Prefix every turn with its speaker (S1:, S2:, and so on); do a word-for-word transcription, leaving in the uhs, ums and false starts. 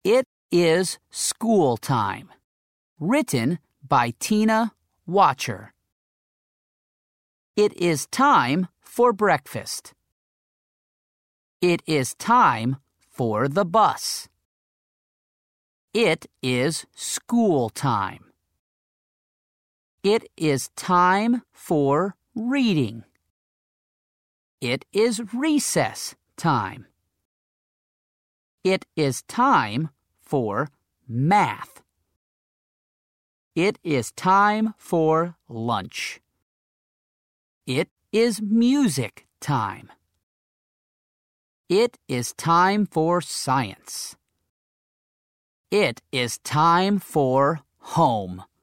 S1: It is school time. Written by Tina Watcher. It is time for breakfast. It is time for the bus. It is school time. It is time for reading. It is recess time. It is time for math. It is time for lunch. It is music time. It is time for science. It is time for home.